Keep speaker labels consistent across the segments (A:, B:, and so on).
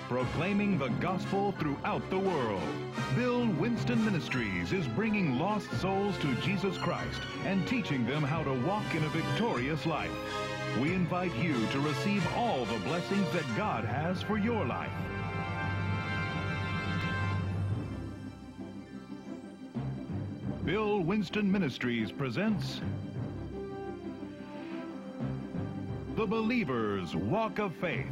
A: proclaiming the gospel throughout the world. Bill Winston Ministries is bringing lost souls to Jesus Christ and teaching them how to walk in a victorious life. We invite you to receive all the blessings that God has for your life. Bill Winston Ministries presents The Believer's Walk of Faith.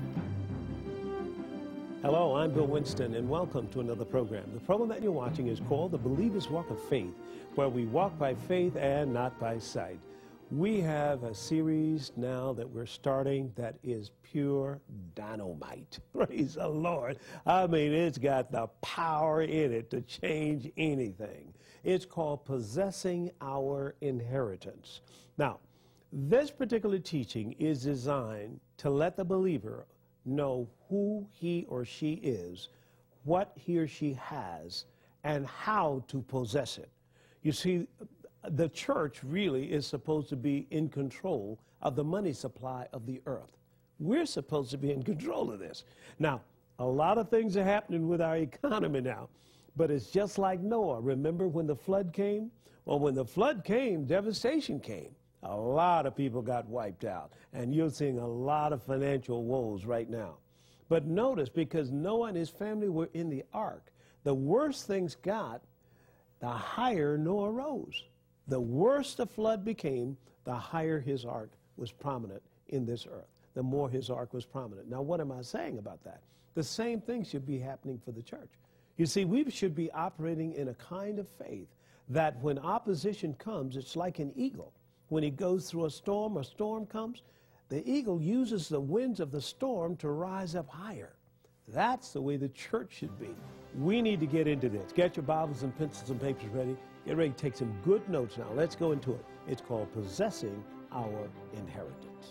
B: Hello, I'm Bill Winston, and welcome to another program. The program that you're watching is called The Believer's Walk of Faith, where we walk by faith and not by sight. We have a series now that we're starting that is pure dynamite. Praise the Lord. I mean, it's got the power in it to change anything. It's called Possessing Our Inheritance. Now, this particular teaching is designed to let the believer know who he or she is, what he or she has, and how to possess it. You see, the church really is supposed to be in control of the money supply of the earth. We're supposed to be in control of this. Now, a lot of things are happening with our economy now, but it's just like Noah. Remember when the flood came? Well, when the flood came, devastation came. A lot of people got wiped out, and you're seeing a lot of financial woes right now. But notice, because Noah and his family were in the ark, the worse things got, the higher Noah rose. The worse the flood became, the higher his ark was prominent in this earth, the more his ark was prominent. Now, what am I saying about that? The same thing should be happening for the church. You see, we should be operating in a kind of faith that when opposition comes, it's like an eagle. When he goes through a storm comes, the eagle uses the winds of the storm to rise up higher. That's the way the church should be. We need to get into this. Get your Bibles and pencils and papers ready. Get ready to take some good notes now. Let's go into it. It's called Possessing Our Inheritance.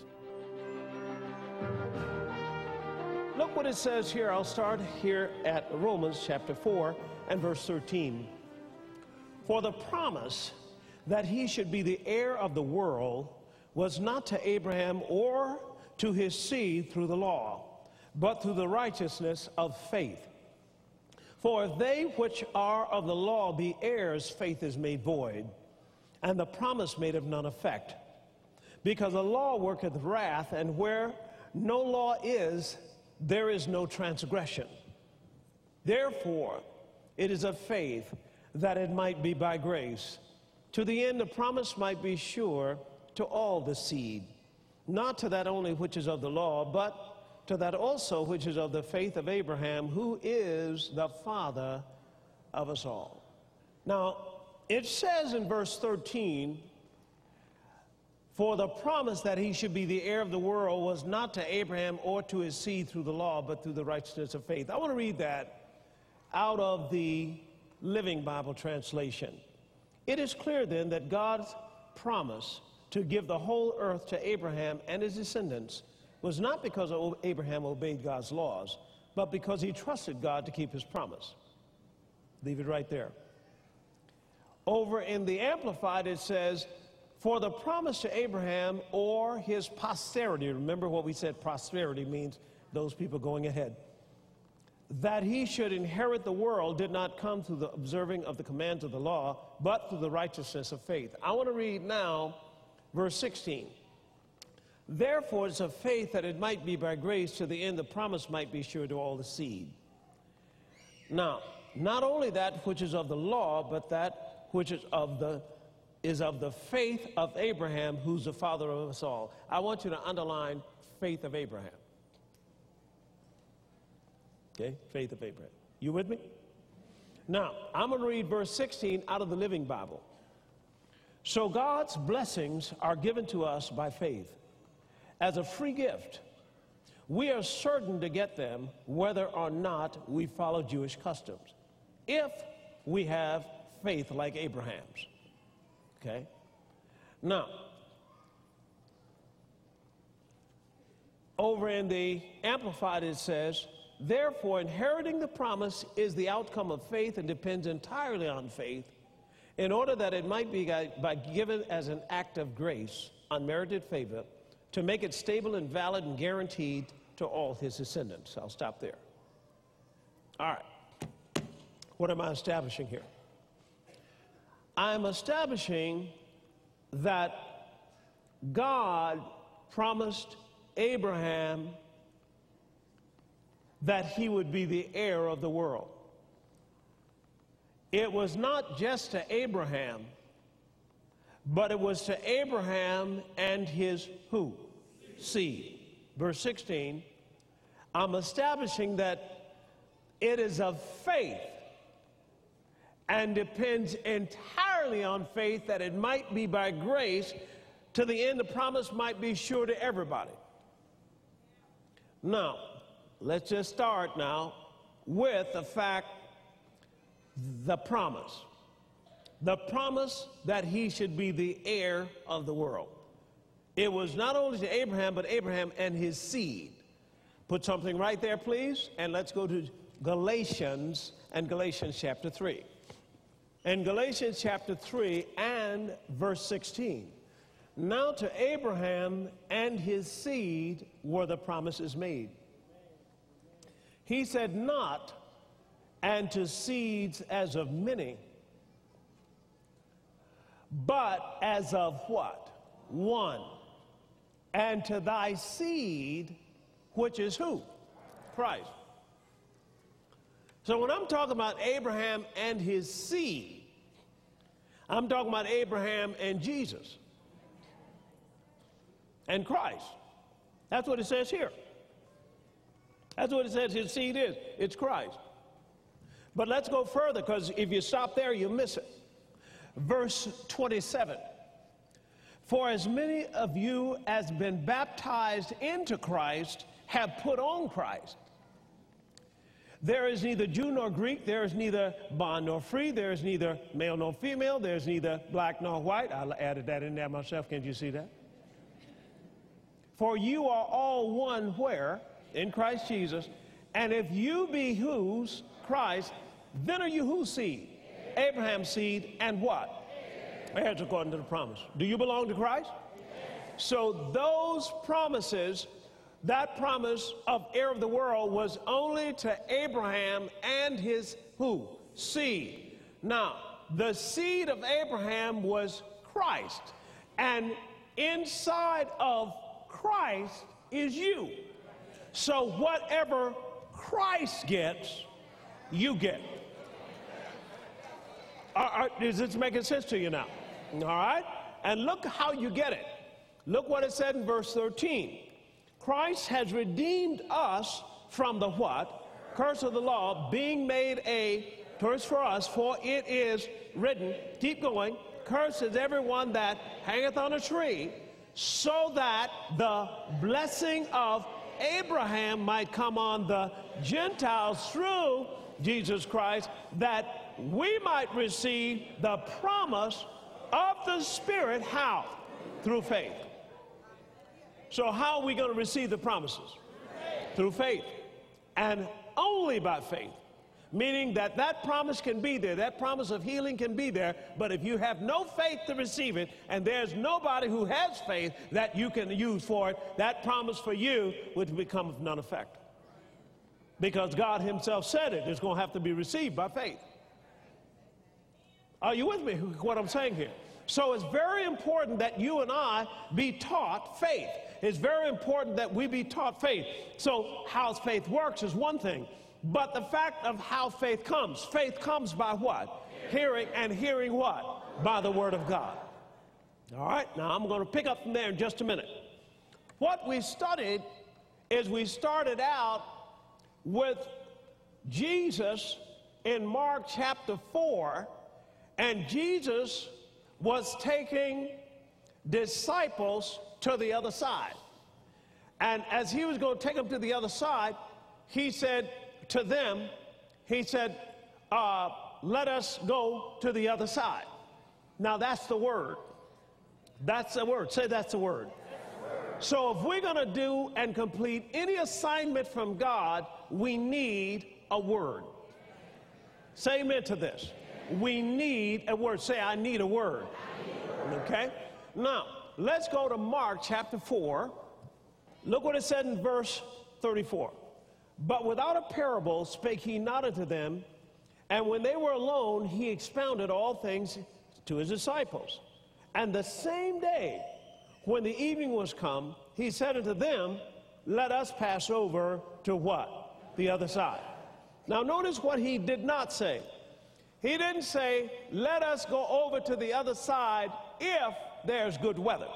B: Look what it says here. I'll start here at Romans chapter 4 and verse 13. For the promise that he should be the heir of the world was not to Abraham or to his seed through the law, but through the righteousness of faith. For if they which are of the law be heirs, faith is made void, and the promise made of none effect. Because the law worketh wrath, and where no law is, there is no transgression. Therefore, it is of faith, that it might be by grace, to the end the promise might be sure to all the seed, not to that only which is of the law, but to that also which is of the faith of Abraham, who is the father of us all. Now, it says in verse 13, for the promise that he should be the heir of the world was not to Abraham or to his seed through the law, but through the righteousness of faith. I want to read that out of the Living Bible translation. It is clear then that God's promise to give the whole earth to Abraham and his descendants was not because Abraham obeyed God's laws, but because he trusted God to keep his promise. Leave it right there. Over in the Amplified, it says, for the promise to Abraham or his posterity, remember what we said, prosperity means those people going ahead, that he should inherit the world did not come through the observing of the commands of the law, but through the righteousness of faith. I want to read now verse 16. Therefore, it's of faith that it might be by grace, to the end the promise might be sure to all the seed. Now, not only that which is of the law, but that which is of the faith of Abraham, who's the father of us all. I want you to underline faith of Abraham. Okay, faith of Abraham. You with me? Now, I'm going to read verse 16 out of the Living Bible. So God's blessings are given to us by faith as a free gift. We are certain to get them whether or not we follow Jewish customs, if we have faith like Abraham's. Okay? Now, over in the Amplified it says, therefore, inheriting the promise is the outcome of faith and depends entirely on faith, in order that it might be given as an act of grace, unmerited favor, to make it stable and valid and guaranteed to all his descendants. I'll stop there. All right. What am I establishing here? I'm establishing that God promised Abraham that he would be the heir of the world. It was not just to Abraham, but it was to Abraham and his who? Seed. Verse 16, I'm establishing that it is of faith and depends entirely on faith that it might be by grace to the end the promise might be sure to everybody. Now, let's just start now with the fact, the promise. The promise that he should be the heir of the world. It was not only to Abraham, but Abraham and his seed. Put something right there, please, and let's go to Galatians and Galatians chapter 3. In Galatians chapter 3 and verse 16, now to Abraham and his seed were the promises made. He said not, and to seeds as of many, but as of what? One. And to thy seed, which is who? Christ. So when I'm talking about Abraham and his seed, I'm talking about Abraham and Jesus and Christ. That's what it says here. That's what it says his seed is. It's Christ. But let's go further, because if you stop there, you miss it. Verse 27. For as many of you as been baptized into Christ have put on Christ. There is neither Jew nor Greek, there is neither bond nor free, there is neither male nor female, there is neither black nor white. I added that in there myself, can't you see that? For you are all one where? In Christ Jesus. And if you be whose? Christ, then are you whose seed? Abraham's seed, and what? Heirs according to the promise. Do you belong to Christ? So those promises, that promise of heir of the world was only to Abraham and his who? Seed. Now, the seed of Abraham was Christ. And inside of Christ is you. So whatever Christ gets, you get. Is this making sense to you now? All right? And look how you get it. Look what it said in verse 13. Christ has redeemed us from the what? Curse of the law, being made a curse for us, for it is written, keep going, cursed is everyone that hangeth on a tree, so that the blessing of Abraham might come on the Gentiles through Jesus Christ, that we might receive the promise of the Spirit. How? Through faith. So how are we going to receive the promises? Through faith. And only by faith. Meaning that that promise can be there, that promise of healing can be there, but if you have no faith to receive it, and there's nobody who has faith that you can use for it, that promise for you would become of none effect. Because God himself said it, it's going to have to be received by faith. Are you with me, what I'm saying here? So it's very important that you and I be taught faith. It's very important that we be taught faith. So how faith works is one thing. But the fact of how faith comes by what? Hearing, and hearing what? By the word of God. All right, now I'm going to pick up from there in just a minute. What we studied is we started out with Jesus in Mark chapter 4, and Jesus was taking disciples to the other side. And as he was going to take them to the other side, he said to them, he said, let us go to the other side. Now that's the word. That's the word. Say that's the word. So if we're going to do and complete any assignment from God, we need a word. Say amen to this. We need a word. Say, I need a word. Okay? Now, let's go to Mark chapter 4. Look what it said in verse 34. But without a parable spake he not unto them, and when they were alone, he expounded all things to his disciples. And the same day, when the evening was come, he said unto them, let us pass over to what? The other side. Now notice what he did not say. He didn't say, let us go over to the other side if there's good weather.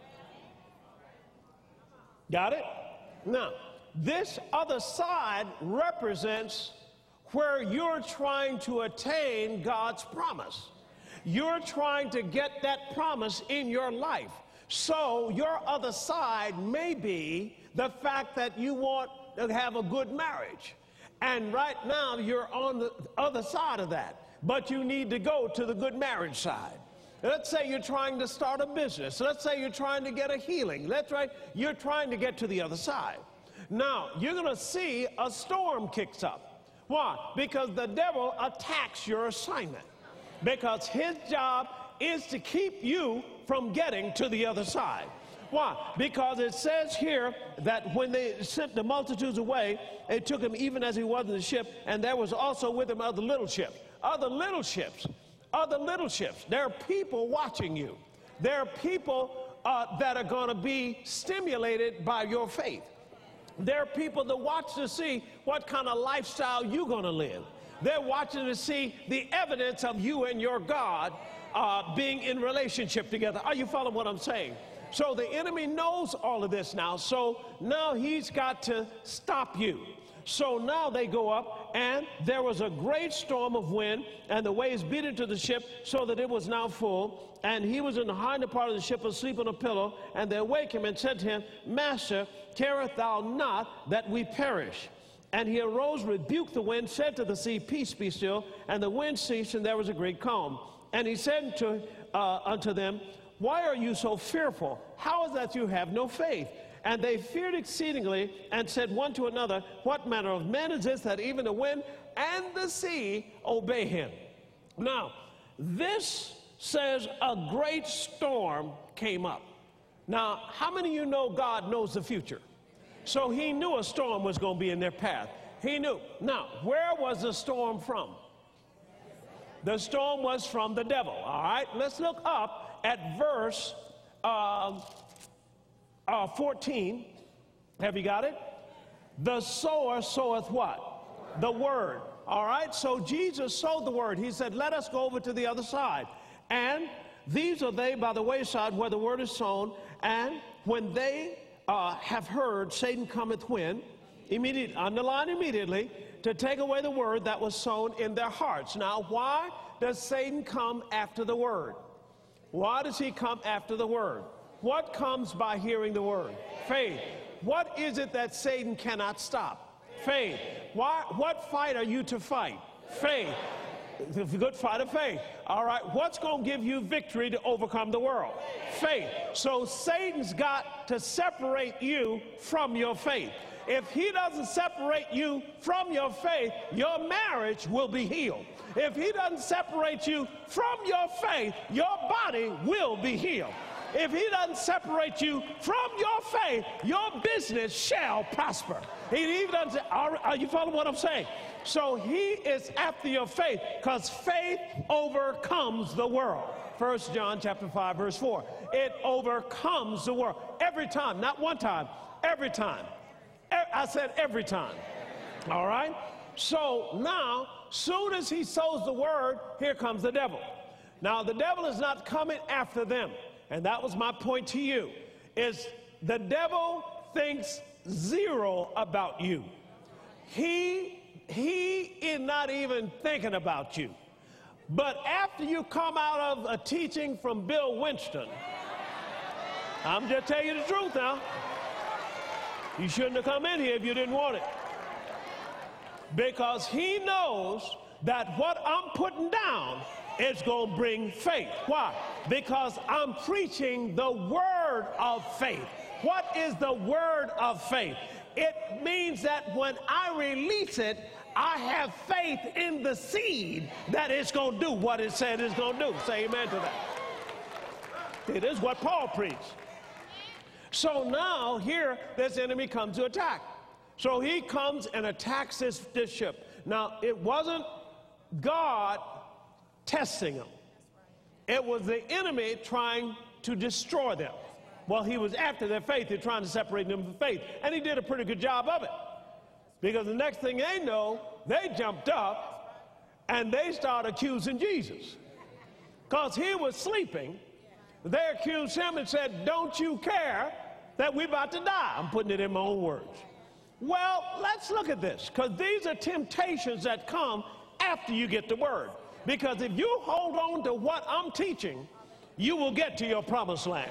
B: Got it? Now, this other side represents where you're trying to attain God's promise. You're trying to get that promise in your life. So your other side may be the fact that you want to have a good marriage. And right now you're on the other side of that. But you need to go to the good marriage side. Let's say you're trying to start a business. Let's say you're trying to get a healing. You're trying to get to the other side. Now, you're going to see a storm kicks up. Why? Because the devil attacks your assignment. Because his job is to keep you from getting to the other side. Why? Because it says here that when they sent the multitudes away, it took him even as he was in the ship, and there was also with him other little ships. Other little ships. There are people watching you. There are people that are going to be stimulated by your faith. There are people that watch to see what kind of lifestyle you're going to live. They're watching to see the evidence of you and your God being in relationship together. Are you following what I'm saying? So the enemy knows all of this now. So now he's got to stop you. So now they go up, and there was a great storm of wind, and the waves beat into the ship so that it was now full. And he was in the hinder part of the ship asleep on a pillow. And they awake him and said to him, Master, carest thou not that we perish? And he arose, rebuked the wind, said to the sea, Peace, be still. And the wind ceased, and there was a great calm. And he said unto them, Why are you so fearful? How is that you have no faith? And they feared exceedingly and said one to another, What manner of man is this that even the wind and the sea obey him? Now, this says a great storm came up. Now, how many of you know God knows the future? So he knew a storm was going to be in their path. He knew. Now, where was the storm from? The storm was from the devil. All right, let's look up at verse 14. Have you got it? The sower soweth what? The word. All right, so Jesus sowed the word. He said, let us go over to the other side. And these are they by the wayside where the word is sown. And when they have heard, Satan cometh when? Immediately, underline immediately, to take away the word that was sown in their hearts. Now, why does Satan come after the word? Why does he come after the word? What comes by hearing the word? Faith. What is it that Satan cannot stop? Faith. What fight are you to fight? Faith. The good fight of faith. All right, what's going to give you victory to overcome the world? Faith. So Satan's got to separate you from your faith. If he doesn't separate you from your faith, your marriage will be healed. If he doesn't separate you from your faith, your body will be healed. If he doesn't separate you from your faith, your business shall prosper. He even doesn't say, are you following what I'm saying? So he is after your faith, because faith overcomes the world. 1 John chapter 5, verse 4. It overcomes the world. Every time, not one time, every time. I said every time. All right? So now, soon as he sows the word, here comes the devil. Now, the devil is not coming after them. And that was my point to you, is the devil thinks zero about you. He is not even thinking about you. But after you come out of a teaching from Bill Winston, I'm just telling you the truth now. You shouldn't have come in here if you didn't want it. Because he knows that what I'm putting down is going to bring faith. Why? Because I'm preaching the word of faith. What is the word of faith? It means that when I release it, I have faith in the seed that it's going to do what it said it's going to do. Say amen to that. It is what Paul preached. So now here, this enemy comes to attack. So he comes and attacks this ship. Now, it wasn't God testing them. It was the enemy trying to destroy them. Well, he was after their faith. They're trying to separate them from faith. And he did a pretty good job of it. Because the next thing they know, they jumped up and they started accusing Jesus. Because he was sleeping. They accused him and said, don't you care that we're about to die? I'm putting it in my own words. Well, let's look at this, because these are temptations that come after you get the word. Because if you hold on to what I'm teaching, you will get to your promised land.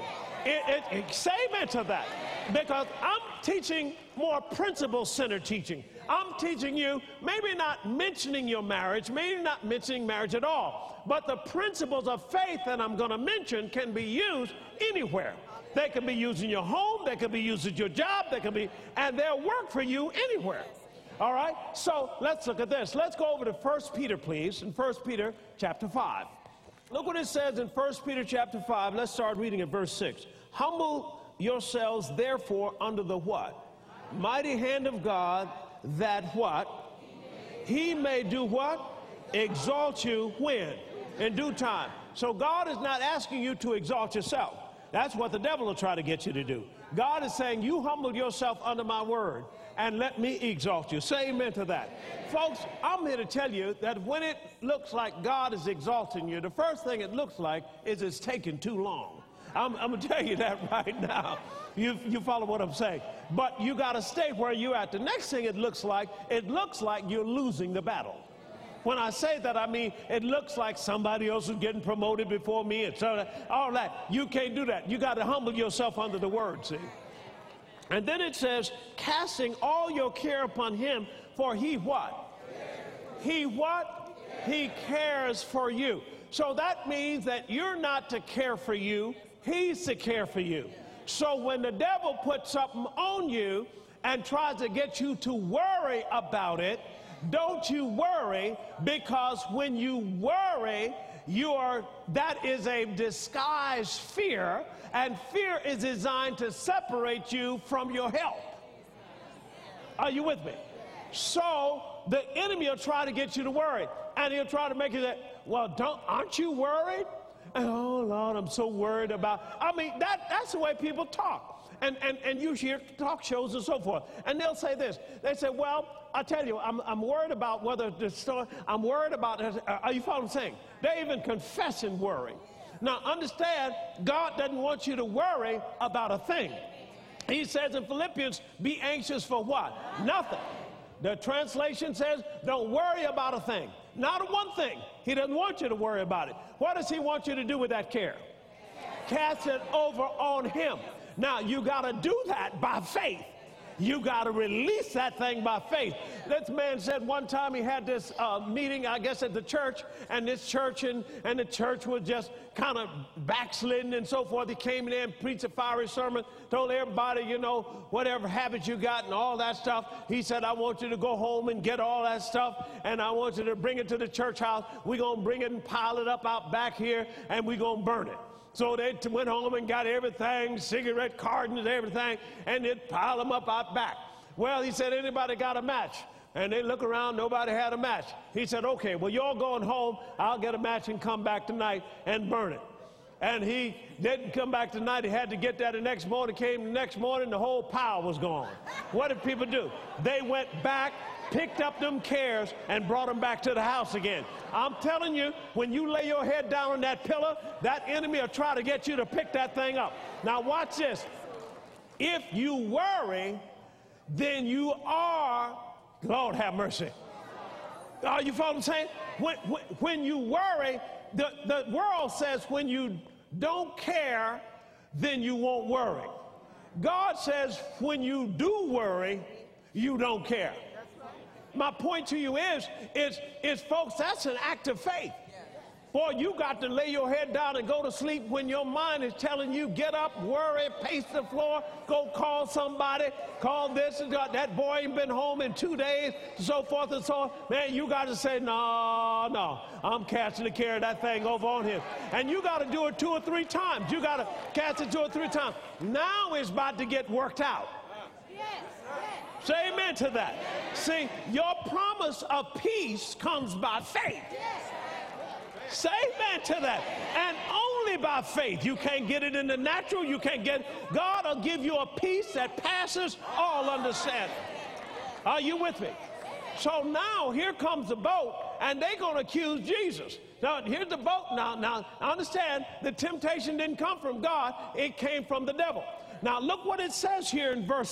B: Say amen to that. Because I'm teaching more principle-centered teaching. I'm teaching you maybe not mentioning your marriage, maybe not mentioning marriage at all. But the principles of faith that I'm going to mention can be used anywhere. They can be used in your home, they can be used at your job, and they'll work for you anywhere. All right? So let's look at this. Let's go over to 1 Peter, please, in 1 Peter chapter 5. Look what it says in 1 Peter chapter 5. Let's start reading at verse 6. Humble yourselves, therefore, under the what? Mighty hand of God, that what? He may do what? Exalt you when? In due time. So God is not asking you to exalt yourself. That's what the devil will try to get you to do. God is saying, you humble yourself under my word and let me exalt you. Say amen to that. Folks, I'm here to tell you that when it looks like God is exalting you, the first thing it looks like is it's taking too long. I'm going to tell you that right now. You follow what I'm saying. But you got to stay where you're at. The next thing it looks like you're losing the battle. When I say that, I mean it looks like somebody else is getting promoted before me and so all that. You can't do that. You got to humble yourself under the word, see? And then it says, casting all your care upon him, for he what? He what? He cares for you. So that means that you're not to care for you. He's to care for you. So when the devil puts something on you and tries to get you to worry about it, don't you worry, because when you worry, that is a disguised fear, and fear is designed to separate you from your help. Are you with me? So the enemy will try to get you to worry, and he'll try to make you say, well, aren't you worried? Oh, Lord, I'm so worried about. I mean, that's the way people talk. And you hear talk shows and so forth. And they'll say this. They say, well, I tell you, I'm worried about whether the story, I'm worried about, are you following what I'm saying? They're even confessing worry. Now, understand, God doesn't want you to worry about a thing. He says in Philippians, be anxious for what? Nothing. The translation says, don't worry about a thing. Not one thing. He doesn't want you to worry about it. What does he want you to do with that care? Cast it over on him. Now, you got to do that by faith. You got to release that thing by faith. This man said one time he had this meeting, I guess, at the church, and this church and the church was just kind of backslidden and so forth. He came in there and preached a fiery sermon, told everybody, you know, whatever habits you got and all that stuff. He said, I want you to go home and get all that stuff, and I want you to bring it to the church house. We're going to bring it and pile it up out back here, and we're going to burn it. So they went home and got everything, cigarette cartons, everything, and they'd pile them up out back. Well, he said, anybody got a match? And they look around, nobody had a match. He said, okay, well, you're going home. I'll get a match and come back tonight and burn it. And he didn't come back tonight. He had to get that the next morning. Came the next morning, the whole pile was gone. What did people do? They went back, picked up them cares, and brought them back to the house again. I'm telling you, when you lay your head down on that pillow, that enemy will try to get you to pick that thing up. Now watch this. If you worry, then you are, Lord have mercy. Are you following what I'm saying? When you worry, the world says when you don't care, then you won't worry. God says when you do worry, you don't care. My point to you is folks, that's an act of faith. Boy, you got to lay your head down and go to sleep when your mind is telling you, get up, worry, pace the floor, go call somebody, call this and that boy ain't been home in 2 days, so forth and so on. Man, you got to say, no, I'm casting the care of that thing over on him. And you got to do it 2 or 3 times. You got to cast it 2 or 3 times. Now it's about to get worked out. Say amen to that. See, your promise of peace comes by faith. Say amen to that. And only by faith. You can't get it in the natural. You can't get it. God will give you a peace that passes all understanding. Are you with me? So now here comes the boat, and they're going to accuse Jesus. Now, here's the boat. Now, understand, the temptation didn't come from God. It came from the devil. Now, look what it says here in verse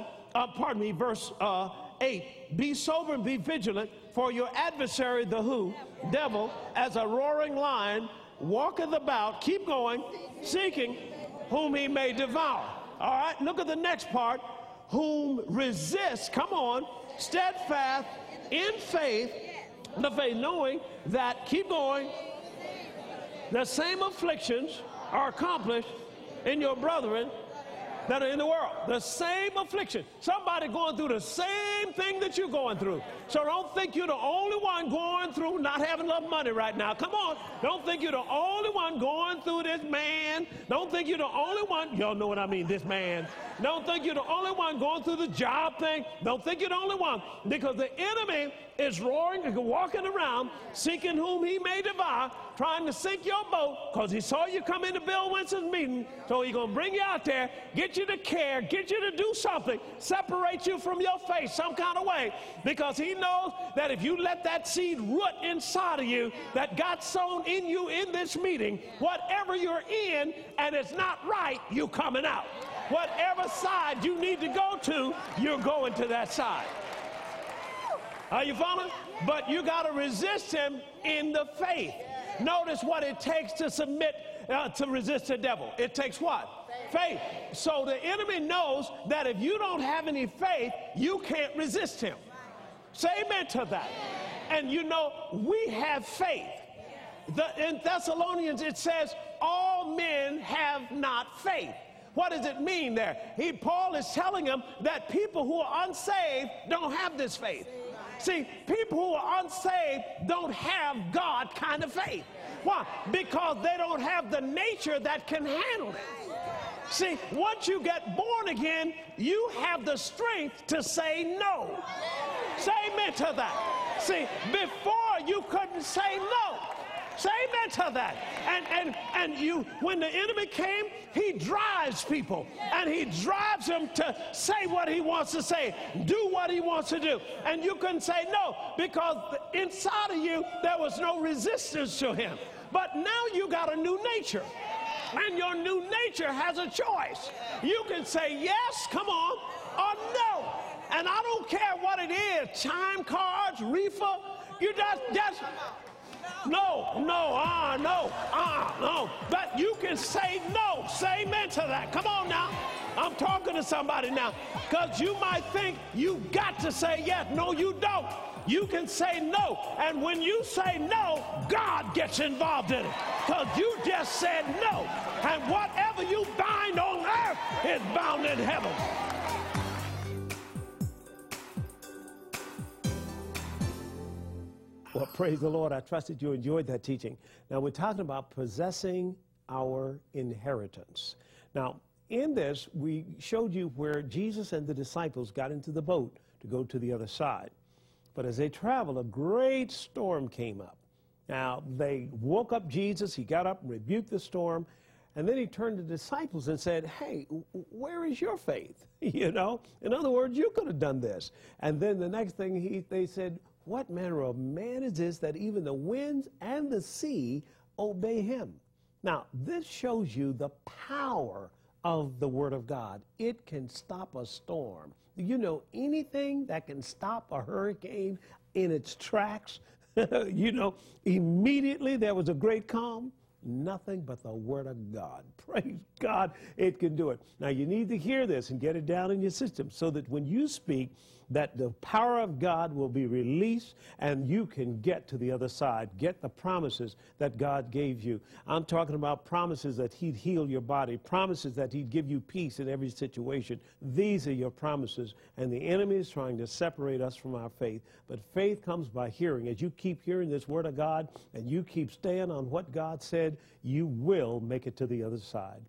B: 8. Be sober and be vigilant, for your adversary, the who? Devil, as a roaring lion, walketh about, keep going, seeking whom he may devour. All right, look at the next part. Whom resist, come on, steadfast in faith, the faith, knowing that, keep going, the same afflictions are accomplished in your brethren that are in the world. The same affliction. Somebody going through the same thing that you're going through. So don't think you're the only one going through not having enough money right now. Come on. Don't think you're the only one going through this, man. Don't think you're the only one. Y'all know what I mean, this man. Don't think you're the only one going through the job thing. Don't think you're the only one. Because the enemy is roaring and walking around, seeking whom he may devour, trying to sink your boat, because he saw you come into Bill Winston's meeting, so he's going to bring you out there, get you to care, get you to do something, separate you from your faith some kind of way, because he knows that if you let that seed root inside of you that got sown in you in this meeting, whatever you're in and it's not right, you coming out. Whatever side you need to go to, you're going to that side. Are you following? But you got to resist him in the faith. Notice what it takes to submit, to resist the devil. It takes what? Faith. So the enemy knows that if you don't have any faith, you can't resist him. Say amen to that. And you know, we have faith. In Thessalonians, it says, all men have not faith. What does it mean there? Paul is telling them that people who are unsaved don't have this faith. See, people who are unsaved don't have God kind of faith. Why? Because they don't have the nature that can handle it. See, once you get born again, you have the strength to say no. Say amen to that. See, before you couldn't say no. Say amen to that. And you, when the enemy came, he drives people. And he drives them to say what he wants to say, do what he wants to do. And you couldn't say no, because inside of you, there was no resistance to him. But now you got a new nature. And your new nature has a choice. You can say yes, come on, or no. And I don't care what it is, chime cards, reefer, you just no. But you can say no. Say amen to that. Come on now. I'm talking to somebody now. Because you might think you got to say yes. No, you don't. You can say no. And when you say no, God gets involved in it. Because you just said no. And whatever you bind on earth is bound in heaven. Well, praise the Lord. I trust that you enjoyed that teaching. Now, we're talking about possessing our inheritance. Now, in this, we showed you where Jesus and the disciples got into the boat to go to the other side. But as they traveled, a great storm came up. Now, they woke up Jesus. He got up and rebuked the storm. And then he turned to the disciples and said, hey, where is your faith? You know, in other words, you could have done this. And then the next thing they said, what manner of man is this that even the winds and the sea obey him? Now, this shows you the power of the Word of God. It can stop a storm. You know, anything that can stop a hurricane in its tracks, you know, immediately there was a great calm. Nothing but the Word of God. Praise God, it can do it. Now, you need to hear this and get it down in your system so that when you speak, that the power of God will be released and you can get to the other side, get the promises that God gave you. I'm talking about promises that he'd heal your body, promises that he'd give you peace in every situation. These are your promises, and the enemy is trying to separate us from our faith. But faith comes by hearing. As you keep hearing this Word of God and you keep staying on what God said, you will make it to the other side.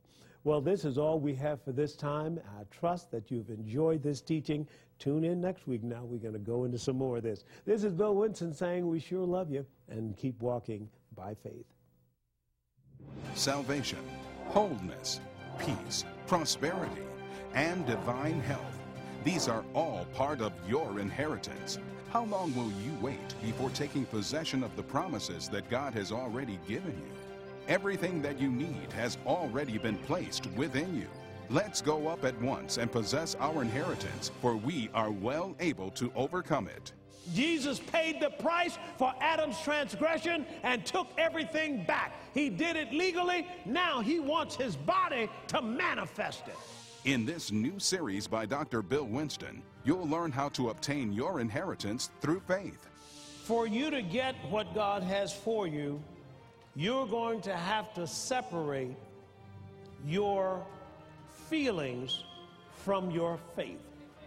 B: Well, this is all we have for this time. I trust that you've enjoyed this teaching. Tune in next week. Now we're going to go into some more of this. This is Bill Winston saying we sure love you, and keep walking by faith.
C: Salvation, wholeness, peace, prosperity, and divine health. These are all part of your inheritance. How long will you wait before taking possession of the promises that God has already given you? Everything that you need has already been placed within you. Let's go up at once and possess our inheritance, for we are well able to overcome it.
B: Jesus paid the price for Adam's transgression and took everything back. He did it legally. Now he wants his body to manifest it.
C: In this new series by Dr. Bill Winston, you'll learn how to obtain your inheritance through faith.
B: For you to get what God has for you, you're going to have to separate your feelings from your faith.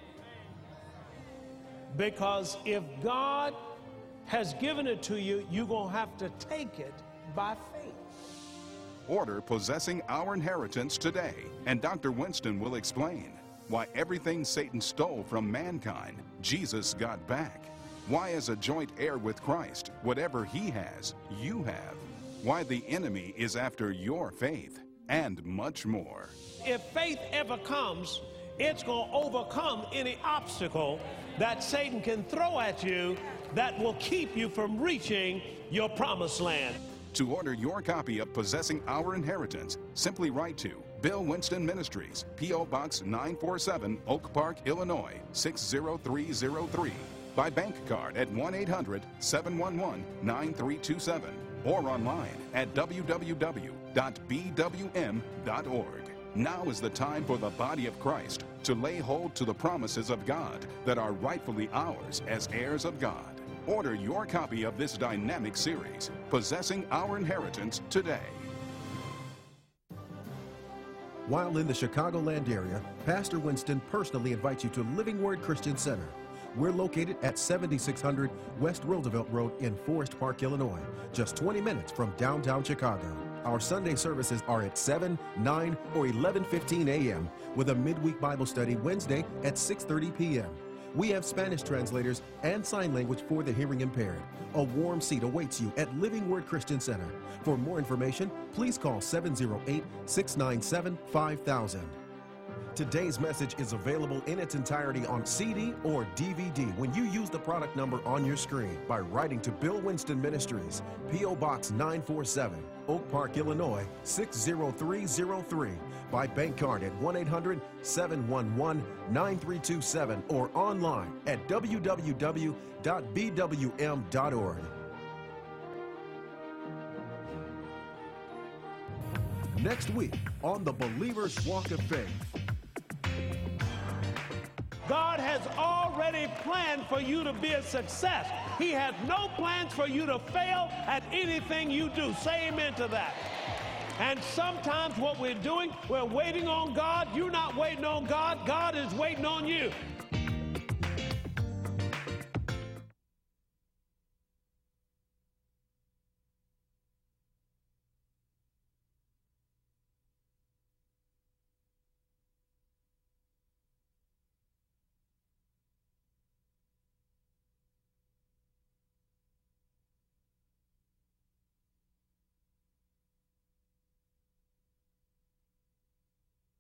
B: Because if God has given it to you, you're going to have to take it by faith.
C: Order Possessing Our Inheritance today, and Dr. Winston will explain why everything Satan stole from mankind, Jesus got back. Why, as a joint heir with Christ, whatever he has, you have. Why the enemy is after your faith, and much more.
B: If faith ever comes, it's going to overcome any obstacle that Satan can throw at you that will keep you from reaching your promised land.
C: To order your copy of Possessing Our Inheritance, simply write to Bill Winston Ministries, P.O. Box 947, Oak Park, Illinois, 60303. By bank card at 1-800-711-9327 or online at www.bwm.org. Now is the time for the body of Christ to lay hold to the promises of God that are rightfully ours as heirs of God. Order your copy of this dynamic series, Possessing Our Inheritance, today.
D: While in the Chicagoland area, Pastor Winston personally invites you to Living Word Christian Center. We're located at 7600 West Roosevelt Road in Forest Park, Illinois, just 20 minutes from downtown Chicago. Our Sunday services are at 7, 9, or 11:15 a.m., with a midweek Bible study Wednesday at 6:30 p.m. We have Spanish translators and sign language for the hearing impaired. A warm seat awaits you at Living Word Christian Center. For more information, please call 708-697-5000. Today's message is available in its entirety on CD or DVD when you use the product number on your screen by writing to Bill Winston Ministries, P.O. Box 947, Oak Park, Illinois, 60303, by bank card at 1-800-711-9327 or online at www.bwm.org. Next week on The Believer's Walk of Faith.
B: God has already planned for you to be a success. He has no plans for you to fail at anything you do. Say amen to that. And sometimes what we're doing, we're waiting on God. You're not waiting on God. God is waiting on you.